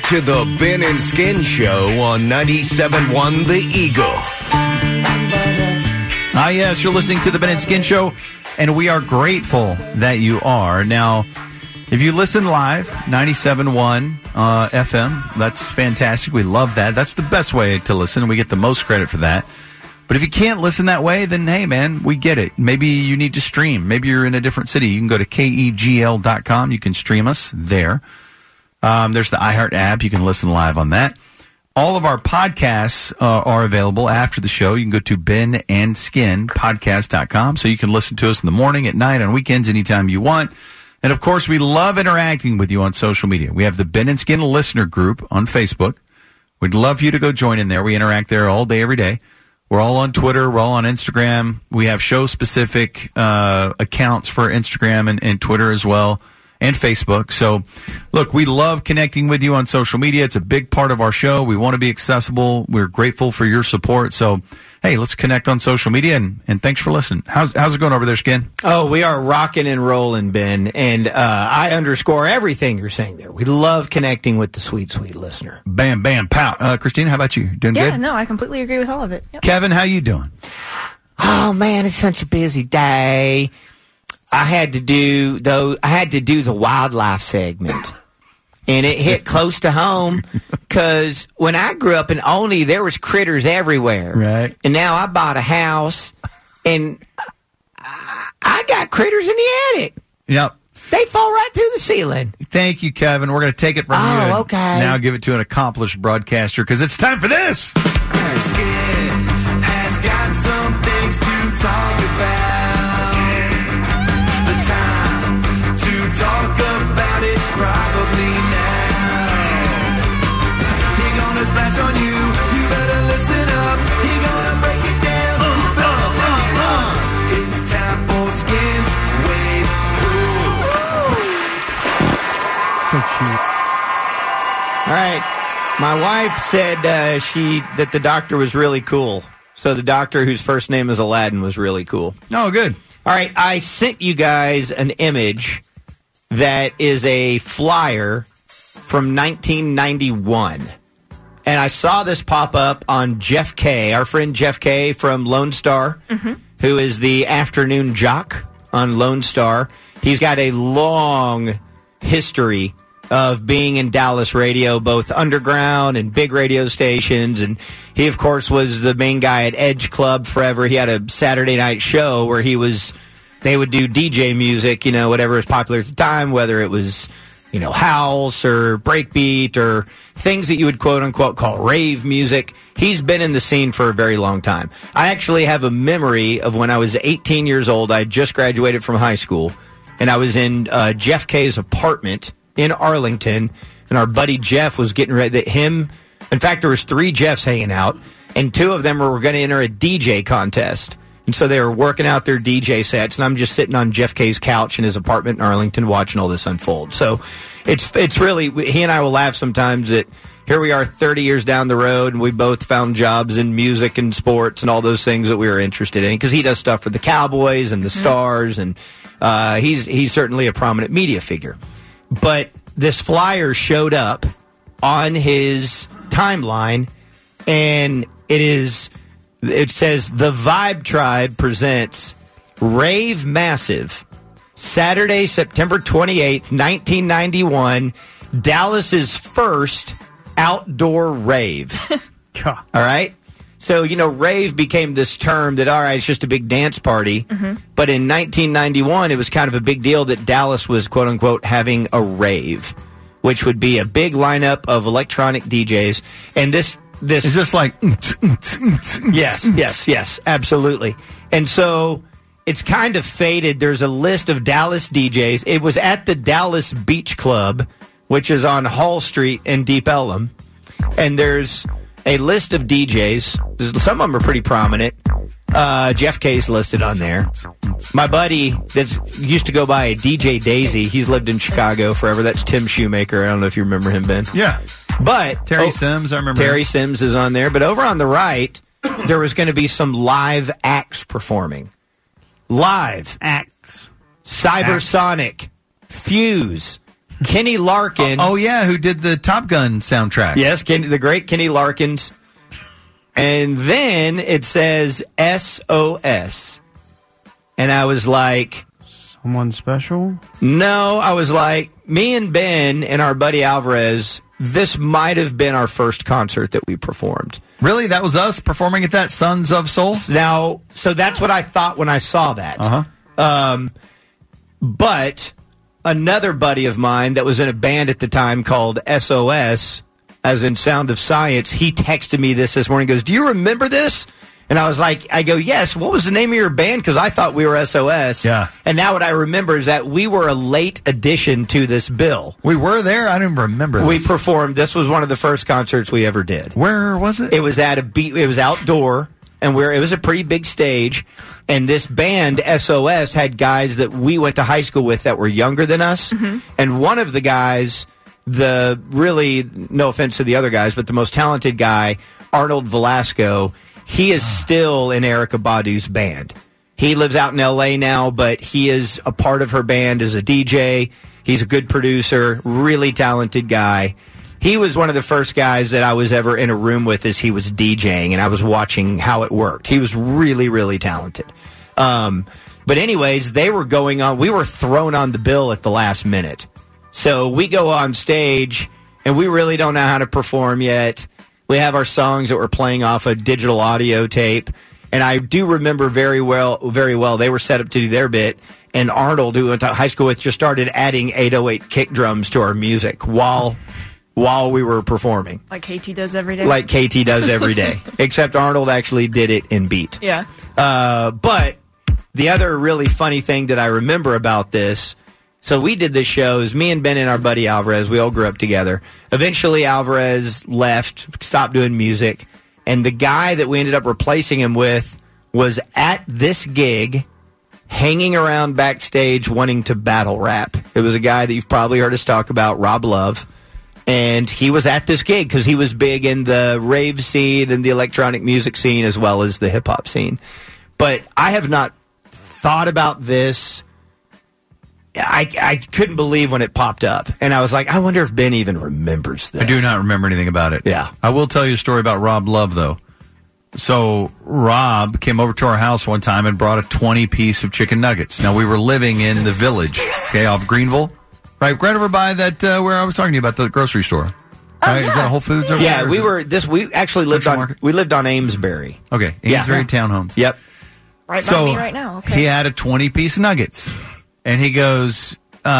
to the Ben and Skin Show on 97.1 The Eagle. Yes, you're listening to the Ben and Skin Show, and we are grateful that you are. Now, if you listen live, 97.1 FM, that's fantastic. We love that. That's the best way to listen. We get the most credit for that. But if you can't listen that way, then, hey, man, we get it. Maybe you need to stream. Maybe you're in a different city. You can go to KEGL.com. You can stream us there. There's the iHeart app. You can listen live on that. All of our podcasts are available after the show. You can go to benandskinpodcast.com so you can listen to us in the morning, at night, on weekends, anytime you want. And, of course, we love interacting with you on social media. We have the Ben and Skin Listener Group on Facebook. We'd love for you to go join in there. We interact there all day, every day. We're all on Twitter. We're all on Instagram. We have show-specific accounts for Instagram and Twitter as well, and Facebook. So, look, we love connecting with you on social media. It's a big part of our show. We want to be accessible. We're grateful for your support. So, hey, let's connect on social media, and thanks for listening. How's it going over there, Skin? Oh, we are rocking and rolling, Ben, and I underscore everything you're saying there. We love connecting with the sweet, sweet listener. Bam, bam, pow. Christina, how about you? Doing good? Yeah, no, I completely agree with all of it. Yep. Kevin, how you doing? Oh, man, it's such a busy day. I had to do the wildlife segment, and it hit close to home because when I grew up in Olney, there was critters everywhere. Right. And now I bought a house, and I got critters in the attic. Yep. They fall right through the ceiling. Thank you, Kevin. We're going to take it from you. Oh, okay. Now give it to an accomplished broadcaster because it's time for this. Skin has got some things to talk about. Talk about it's probably now. He gonna splash on you. You better listen up. He gonna break it down. You better look it up. It's time for Skin's Wave Pool. So cute. All right. My wife said that the doctor was really cool. So the doctor whose first name is Aladdin was really cool. Oh, good. All right. I sent you guys an image that is a flyer from 1991. And I saw this pop up on Jeff Kay, our friend Jeff Kay from Lone Star, who is the afternoon jock on Lone Star. He's got a long history of being in Dallas radio, both underground and big radio stations. And he, of course, was the main guy at Edge Club forever. He had a Saturday night show where they would do DJ music, whatever was popular at the time, whether it was, house or breakbeat or things that you would quote unquote call rave music. He's been in the scene for a very long time. I actually have a memory of when I was 18 years old. I had just graduated from high school, and I was in Jeff Kay's apartment in Arlington, and our buddy Jeff was getting ready. In fact, there was 3 Jeffs hanging out, and 2 of them were going to enter a DJ contest. And so they were working out their DJ sets, and I'm just sitting on Jeff Kay's couch in his apartment in Arlington watching all this unfold. So it's really, he and I will laugh sometimes that here we are 30 years down the road, and we both found jobs in music and sports and all those things that we were interested in, because he does stuff for the Cowboys and the Stars, and he's certainly a prominent media figure. But this flyer showed up on his timeline, and it says, The Vibe Tribe presents Rave Massive, Saturday, September 28th, 1991, Dallas's first outdoor rave. All right? So, rave became this term that, all right, it's just a big dance party. But in 1991, it was kind of a big deal that Dallas was, quote unquote, having a rave, which would be a big lineup of electronic DJs. And this is this like yes, absolutely. And so it's kind of faded. There's a list of Dallas DJs. It was at the Dallas Beach Club, which is on Hall Street in Deep Ellum, and there's a list of DJs. Some of them are pretty prominent. Jeff Kay's listed on there. My buddy that used to go by DJ Daisy, he's lived in Chicago forever. That's Tim Shoemaker. I don't know if you remember him, Ben. Yeah. But Terry Sims, I remember. Terry Sims is on there. But over on the right, there was going to be some live acts performing. Live acts. Cybersonic, Fuse, Kenny Larkin. Oh, yeah, who did the Top Gun soundtrack. Yes, the great Kenny Larkins. And then it says SOS. And I was like... Someone special? No, I was like, me and Ben and our buddy Alvarez, this might have been our first concert that we performed. Really? That was us performing at that Sons of Soul? Now, so that's what I thought when I saw that. Uh-huh. But another buddy of mine that was in a band at the time called SOS, as in Sound of Science, he texted me this morning, goes, do you remember this? And I was like, I go, yes, what was the name of your band? Because I thought we were SOS. Yeah. And now what I remember is that we were a late addition to this bill. We were there? I don't even remember this. We performed. This was one of the first concerts we ever did. Where was it? It was at it was outdoor, and it was a pretty big stage. And this band, SOS, had guys that we went to high school with that were younger than us. Mm-hmm. And one of the guys, no offense to the other guys, but the most talented guy, Arnold Velasco, he is still in Erykah Badu's band. He lives out in L.A. now, but he is a part of her band as a DJ. He's a good producer, really talented guy. He was one of the first guys that I was ever in a room with as he was DJing, and I was watching how it worked. He was really, really talented. But anyways, they were going on. We were thrown on the bill at the last minute. So we go on stage, and we really don't know how to perform yet. We have our songs that we're playing off a digital audio tape. And I do remember very well, they were set up to do their bit. And Arnold, who we went to high school with, just started adding 808 kick drums to our music while we were performing. Like KT does every day? Like KT does every day. Except Arnold actually did it in beat. Yeah. But the other really funny thing that I remember about this, so we did this show, it was me and Ben and our buddy Alvarez. We all grew up together. Eventually, Alvarez left, stopped doing music, and the guy that we ended up replacing him with was at this gig, hanging around backstage wanting to battle rap. It was a guy that you've probably heard us talk about, Rob Love, and he was at this gig because he was big in the rave scene and the electronic music scene as well as the hip-hop scene. But I have not thought about this. I couldn't believe when it popped up. And I was like, I wonder if Ben even remembers this. I do not remember anything about it. Yeah. I will tell you a story about Rob Love, though. So Rob came over to our house one time and brought a 20-piece of chicken nuggets. Now, we were living in the Village, okay, off Greenville. Right over by that, where I was talking to you about the grocery store. Right? Yeah. Is that a Whole Foods over there? Yeah, we actually lived on Amesbury. Okay, Amesbury Townhomes. Yep. Right by me right now. Okay. He had a 20-piece of nuggets. And he goes,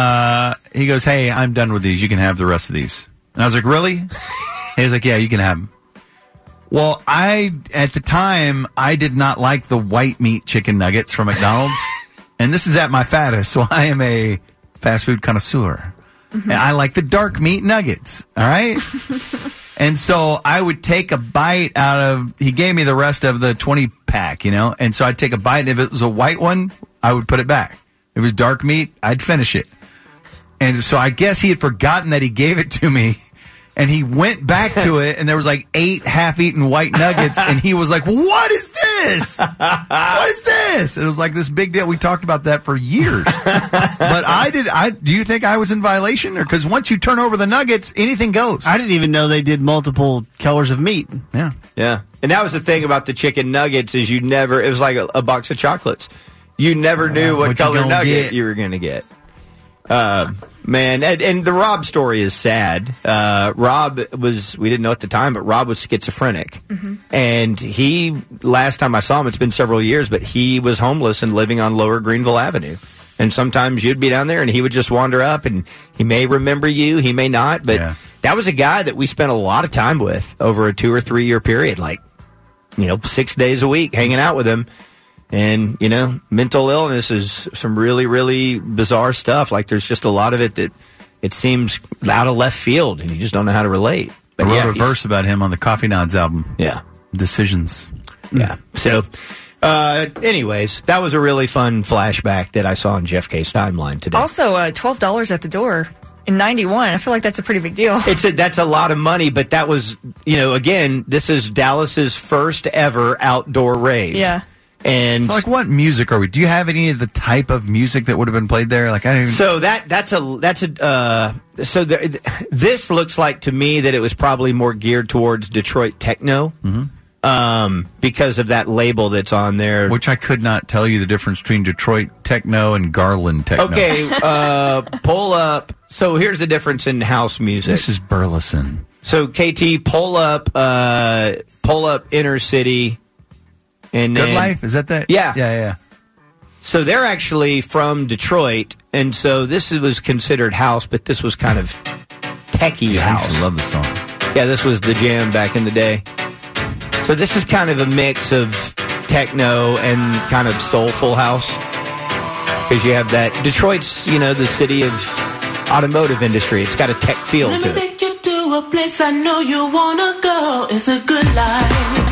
hey, I'm done with these. You can have the rest of these. And I was like, really? He was like, yeah, you can have them. Well, at the time, I did not like the white meat chicken nuggets from McDonald's. And this is at my fattest, so I am a fast food connoisseur. Mm-hmm. And I like the dark meat nuggets, all right? And so I would take a bite he gave me the rest of the 20-pack, and so I'd take a bite, and if it was a white one, I would put it back. If it was dark meat, I'd finish it. And so I guess he had forgotten that he gave it to me, and he went back to it, and there was like 8 half-eaten white nuggets, and he was like, what is this? What is this? It was like this big deal. We talked about that for years. But do you think I was in violation? Because once you turn over the nuggets, anything goes. I didn't even know they did multiple colors of meat. Yeah. Yeah. And that was the thing about the chicken nuggets is it was like a box of chocolates. You never knew what color nugget you were going to get. Man, and the Rob story is sad. Rob we didn't know at the time, but Rob was schizophrenic. Mm-hmm. And last time I saw him, it's been several years, but he was homeless and living on Lower Greenville Avenue. And sometimes you'd be down there and he would just wander up and he may remember you, he may not, but that was a guy that we spent a lot of time with over a 2 or 3 year period, 6 days a week hanging out with him. And, mental illness is some really, really bizarre stuff. Like, there's just a lot of it that it seems out of left field, and you just don't know how to relate. But I wrote a verse about him on the Coffee Nods album. Yeah. Decisions. Yeah. So, anyways, that was a really fun flashback that I on Jeff K's timeline today. Also, $12 at the door. In 91, I feel like that's a pretty big deal. That's a lot of money, but that was, again, this is Dallas's first ever outdoor rave. Yeah. And So, like, what music are we? Do you have any of the type of music that would have been played there? Like, I don't even. so this looks like to me that it was probably more geared towards Detroit techno, because of that label that's on there. Which I could not tell you the difference between Detroit techno and Garland techno. Okay, pull up. So here's the difference in house music. This is Burleson. So KT, pull up Inner City, and Good then, Life? Is that? Yeah. Yeah. So they're actually from Detroit, and so this was considered house, but this was kind of techie I house. used to love the song. Yeah, this was the jam back in the day. So this is kind of a mix of techno and kind of soulful house, because you have that. Detroit's, the city of automotive industry. It's got a tech feel Let to me it. take you to a place I know you wanna go. It's a good life.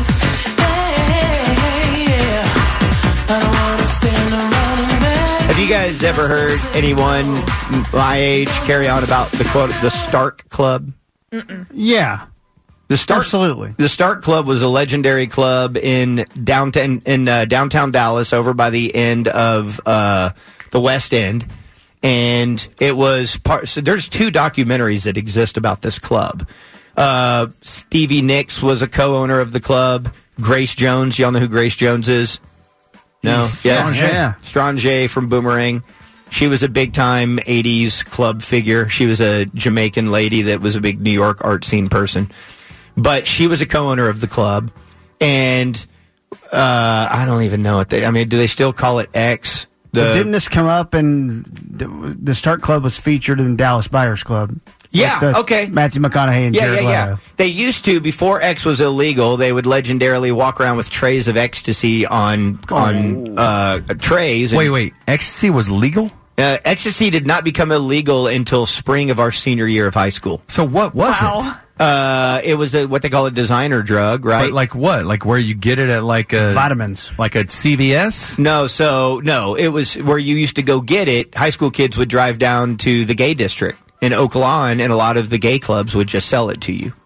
Hey, yeah. I don't wanna stand around and beg. Have you guys ever heard anyone my age carry on about the Stark Club? Yeah. The Stark, Absolutely. The Stark Club was a legendary club in downtown Dallas, over by the end of the West End, and it was part. So there's 2 documentaries that exist about this club. Stevie Nicks was a co-owner of the club. Grace Jones, y'all know who Grace Jones is? No, Yeah. Strange from Boomerang. She was a big-time 80s club figure. She was a Jamaican lady that was a big New York art scene person. But she was a co-owner of the club, and I don't even know what do they still call it X? Didn't this come up and the Stark Club was featured in Dallas Buyers Club? Yeah, Like okay. Matthew McConaughey and Jared Leto. They used to, before X was illegal, they would legendarily walk around with trays of ecstasy on trays. And, Wait. Ecstasy was legal? ecstasy did not become illegal until spring of our senior year of high school. So what was Wow. it? It was what they call a designer drug, right? But like what? Like where you get it at like a Vitamins. like a CVS? No, it was where you used to go get it. High school kids would drive down to the gay district in Oak Lawn, and a lot of the gay clubs would just sell it to you.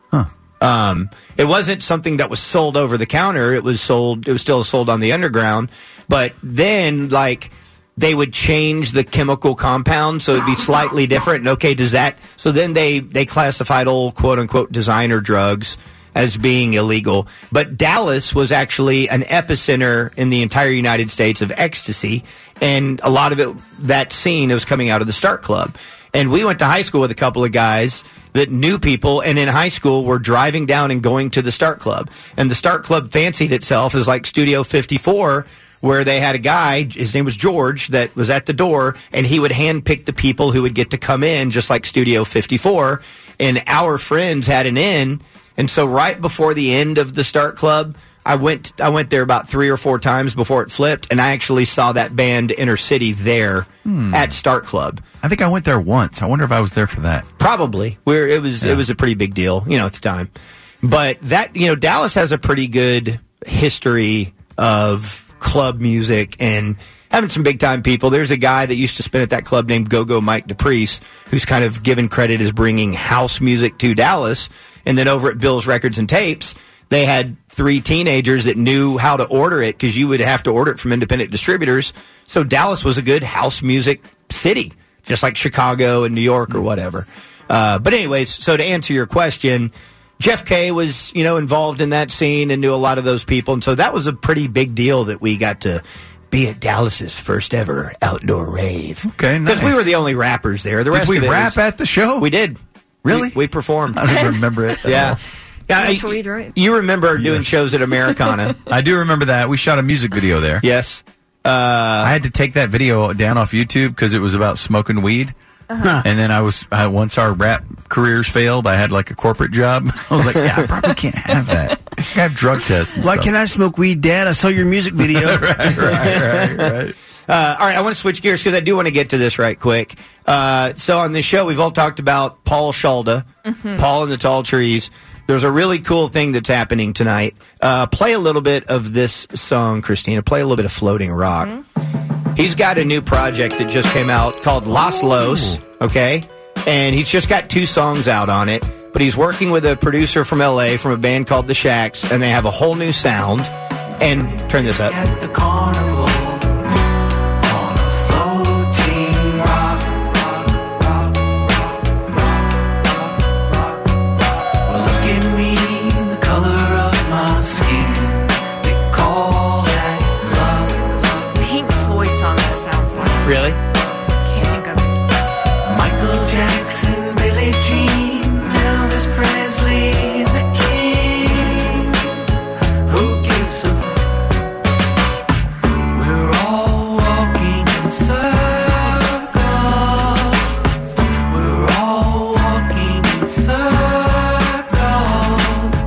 It wasn't something that was sold over the counter. It was still sold on the underground. But then, they would change the chemical compound so it'd be slightly different. And okay, so then they classified old quote unquote designer drugs as being illegal. But Dallas was actually an epicenter in the entire United States of ecstasy. And a lot of it, that scene, it was coming out of the Stark Club. And we went to high school with a couple of guys that knew people, and in high school were driving down and going to the Stark Club. And the Stark Club fancied itself as like Studio 54, where they had a guy, his name was George, that was at the door, and he would handpick the people who would get to come in, just like Studio 54. And our friends had an in, and so right before the end of the Stark Club, I went there about 3 or 4 times before it flipped, and I actually saw that band Inner City there at Stark Club. I think I went there once. I wonder if I was there for that. Probably. It was a pretty big deal, at the time. But that, Dallas has a pretty good history of club music and having some big time people. There's a guy that used to spin at that club named Go-Go Mike DePriest, who's kind of given credit as bringing house music to Dallas. And then over at Bill's Records and Tapes, they had 3 teenagers that knew how to order it, because you would have to order it from independent distributors. So Dallas was a good house music city, just like Chicago and New York or whatever. But anyways, so to answer your question, Jeff Kay was, involved in that scene and knew a lot of those people. And so that was a pretty big deal that we got to be at Dallas's first ever outdoor rave. Okay, nice. Because we were the only rappers there. The rest Did of we it rap was, at the show? We did. Really? We performed. I don't even remember it. Yeah. Smoked weed, right? You remember doing shows at Americana. I do remember that. We shot a music video there. Yes. I had to take that video down off YouTube because it was about smoking weed. And then once our rap careers failed, I had like a corporate job. I was like, I probably can't have that. I have drug tests and Why stuff. can't I smoke weed, Dad? I saw your music video. Right. All right, I want to switch gears because I do want to get to this right quick. So on this show, we've all talked about Paul Shalda, Paul and the Tall Trees. There's a really cool thing that's happening tonight. Play a little bit of this song, Christina. Play a little bit of Floating Rock. He's got a new project that just came out called Los Los, okay? And he's just got 2 songs out on it. But he's working with a producer from L.A. from a band called The Shacks, and they have a whole new sound. And turn this up. At the carnival, on a floating rock. Well, look at me, the color of my skin. They call that love. Pink Floyd song that sounds like. Really? Can't think of it. Michael Jackson, Billie Jean, Elvis Presley, the king. Who gives a We're all walking in circles. We're all walking in circles.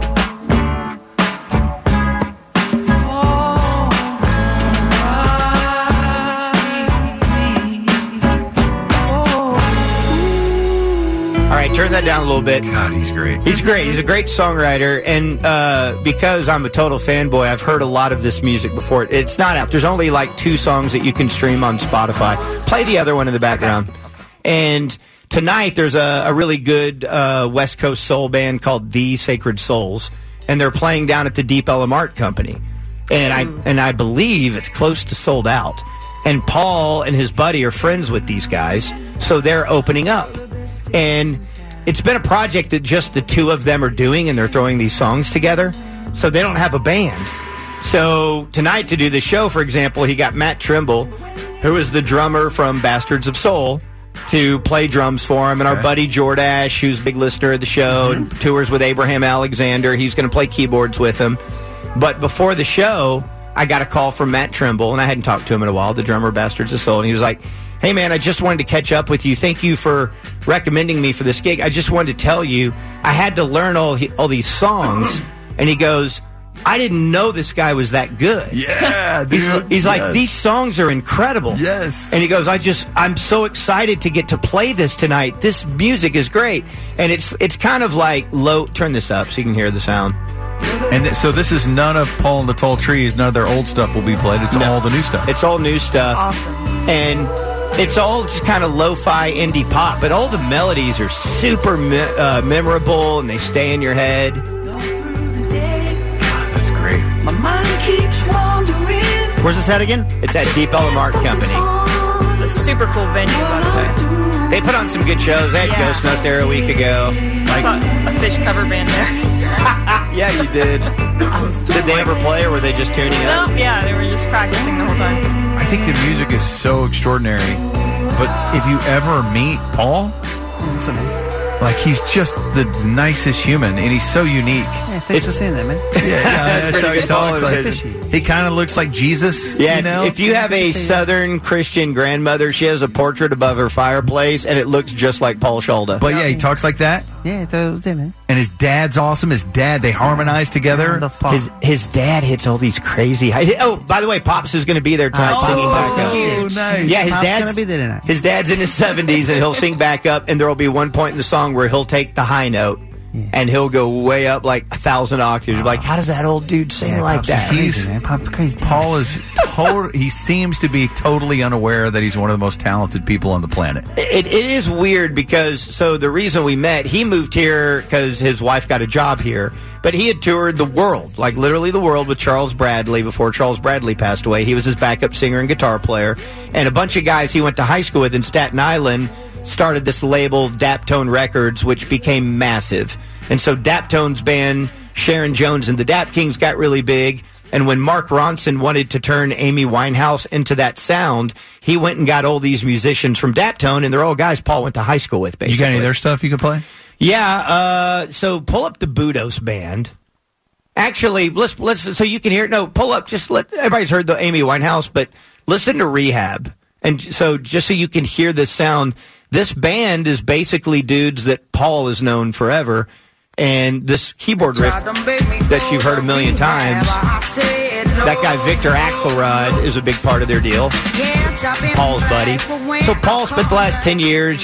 All right, turn that down a little bit. God, he's great. He's great. He's a great songwriter, and because I'm a total fanboy, I've heard a lot of this music before. It's not out. There's only like 2 songs that you can stream on Spotify. Play the other one in the background. And tonight there's a really good West Coast soul band called The Sacred Souls, and they're playing down at the Deep Ellum Art Company. And I believe it's close to sold out. And Paul and his buddy are friends with these guys, so they're opening up. And it's been a project that just the 2 of them are doing, and they're throwing these songs together, so they don't have a band. So tonight, to do the show, for example, he got Matt Trimble, who is the drummer from Bastards of Soul, to play drums for him, and our buddy Jordash, who's a big listener of the show, and tours with Abraham Alexander, he's going to play keyboards with him. But before the show, I got a call from Matt Trimble, and I hadn't talked to him in a while, the drummer of Bastards of Soul, and he was like, "Hey, man, I just wanted to catch up with you. Thank you for recommending me for this gig. I just wanted to tell you, I had to learn all these songs." And he goes, "I didn't know this guy was that good." Yeah, dude. He's like, "These songs are incredible." Yes. And he goes, I'm so excited to get to play this tonight. This music is great. And it's kind of like low. Turn this up so you can hear the sound. And so this is none of Paul and the Tall Trees. None of their old stuff will be played. It's all the new stuff. It's all new stuff. Awesome. And it's all just kind of lo-fi indie pop, but all the melodies are super memorable, and they stay in your head. God, that's great. My mind keeps wandering. Where's this at again? It's at Deep Ellum Art Company. It's a super cool venue, by the way. They put on some good shows. They had Yeah. Ghost Note there a week ago. I saw a Fish cover band there. Yeah, you did. Did they ever play, or were they just tuning up? No, yeah, they were just practicing the whole time. I think the music is so extraordinary. But if you ever meet Paul, like, he's just the nicest human, and he's so unique. Yeah, thanks for saying that, man. Yeah, that's how he Pretty talks. good. Like, he kind of looks like Jesus. Yeah, you know? if you have a Southern Christian grandmother, she has a portrait above her fireplace, and it looks just like Paul Shalda. But yeah, he talks like that. Yeah, that was it, man. And his dad's awesome. His dad, they harmonize I together. love Paul. His dad hits all these crazy high. Oh, by the way, Pops is going to be there tonight singing back up. Oh, nice. Yeah, his Pop's dad's gonna be there tonight. His dad's in his 70s, and he'll sing back up, and there will be one point in the song where he'll take the high note, and he'll go way up like 1,000 octaves. You're like, how does that old dude sing like Pop's is that? crazy, man. Pop's crazy. Paul is he seems to be totally unaware that he's one of the most talented people on the planet. It is weird because, so the reason we met, he moved here because his wife got a job here, but he had toured the world, like literally the world, with Charles Bradley before Charles Bradley passed away. He was his backup singer and guitar player, and a bunch of guys he went to high school with in Staten Island started this label, Daptone Records, which became massive. And so Daptone's band, Sharon Jones and the Dap Kings, got really big. And when Mark Ronson wanted to turn Amy Winehouse into that sound, he went and got all these musicians from Daptone, and they're all guys Paul went to high school with, basically. You got any of their stuff you could play? Yeah, so pull up the Budos band. Actually, let's so you can hear it. No, pull up, everybody's heard the Amy Winehouse, but listen to Rehab. And so just so you can hear this sound, this band is basically dudes that Paul has known forever. And this keyboard riff that you've heard a million times, that guy Victor Axelrod is a big part of their deal. Paul's buddy. So Paul spent the last 10 years,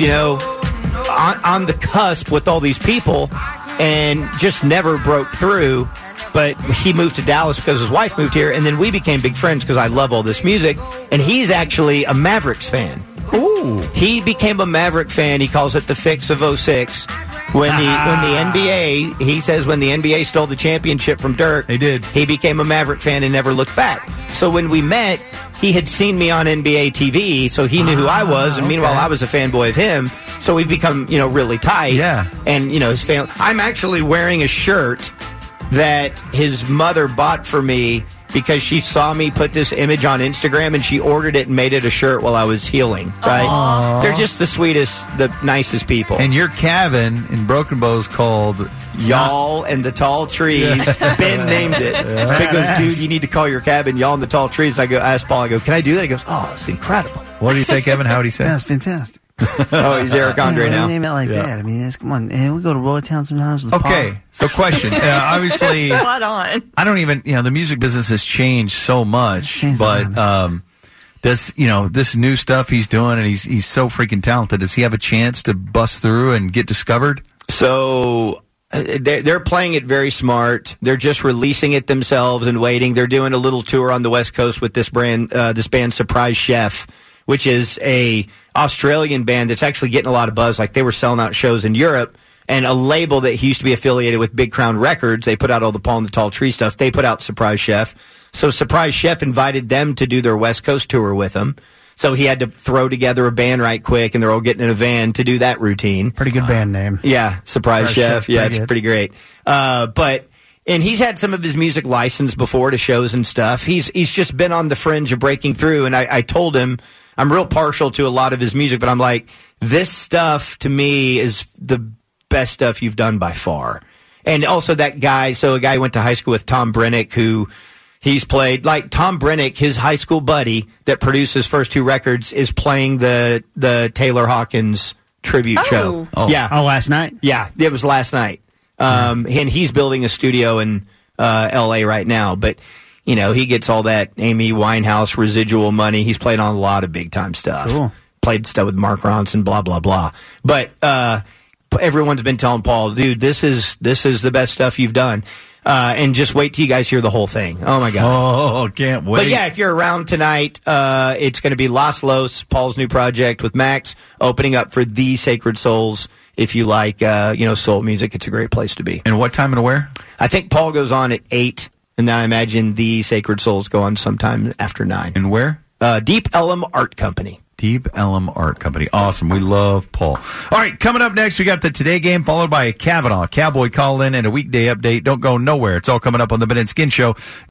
on the cusp with all these people and just never broke through. But he moved to Dallas because his wife moved here, and then we became big friends because I love all this music. And he's actually a Mavericks fan. Ooh. He became a Maverick fan. He calls it the fix of 06. When the NBA, he says when the NBA stole the championship from Dirk, They did. He became a Maverick fan and never looked back. So when we met, he had seen me on NBA TV, so he knew who I was, and meanwhile I was a fanboy of him. So we've become, really tight. Yeah. And his family. I'm actually wearing a shirt that his mother bought for me because she saw me put this image on Instagram, and she ordered it and made it a shirt while I was healing, right? Aww. They're just the sweetest, the nicest people. And your cabin in Broken Bow is called Y'all and the Tall Trees. Ben named it. Ben goes, dude, you need to call your cabin Y'all and the Tall Trees. And I asked Paul, can I do that? He goes, oh, it's incredible. What did he say, Kevin? How did he say? That's fantastic. Oh, he's Eric Andre now. Name it like that. I mean, come on. Hey, we go to Roller Town sometimes. With Okay, Paul. so question. Obviously, Spot on. I don't even, the music business has changed so much, but this new stuff he's doing, and he's so freaking talented. Does he have a chance to bust through and get discovered? So they're playing it very smart. They're just releasing it themselves and waiting. They're doing a little tour on the West Coast with this band Surprise Chef, which is a Australian band that's actually getting a lot of buzz. Like, they were selling out shows in Europe, and a label that he used to be affiliated with, Big Crown Records, they put out all the Paul and the Tall Tree stuff. They put out Surprise Chef. So Surprise Chef invited them to do their West Coast tour with him. So he had to throw together a band right quick, and they're all getting in a van to do that routine. Pretty good band name. Yeah, Surprise Chef. Yeah, it's good. pretty great. And he's had some of his music licensed before to shows and stuff. He's just been on the fringe of breaking through, and I told him I'm real partial to a lot of his music, but I'm like, this stuff to me is the best stuff you've done by far. And also that guy, a guy went to high school with Tom Brennick, who he's played, like Tom Brennick, his high school buddy that produced his first two records, is playing the Taylor Hawkins tribute show. Oh. Yeah. Oh, last night? Yeah, it was last night. And he's building a studio in L.A. right now. But, he gets all that Amy Winehouse residual money. He's played on a lot of big-time stuff. Cool. Played stuff with Mark Ronson, blah, blah, blah. But everyone's been telling Paul, dude, this is the best stuff you've done. And just wait till you guys hear the whole thing. Oh, my God. Oh, can't wait. But, yeah, if you're around tonight, it's going to be Los Los, Paul's new project with Max, opening up for The Sacred Souls. If you like, soul music, it's a great place to be. And what time and where? I think Paul goes on at 8, and then I imagine The Sacred Souls go on sometime after 9. And where? Deep Ellum Art Company. Deep Ellum Art Company. Awesome. We love Paul. All right, coming up next, we got the Today Game, followed by a Kavanaugh Cowboy call-in and a weekday update. Don't go nowhere. It's all coming up on the Ben and Skin Show.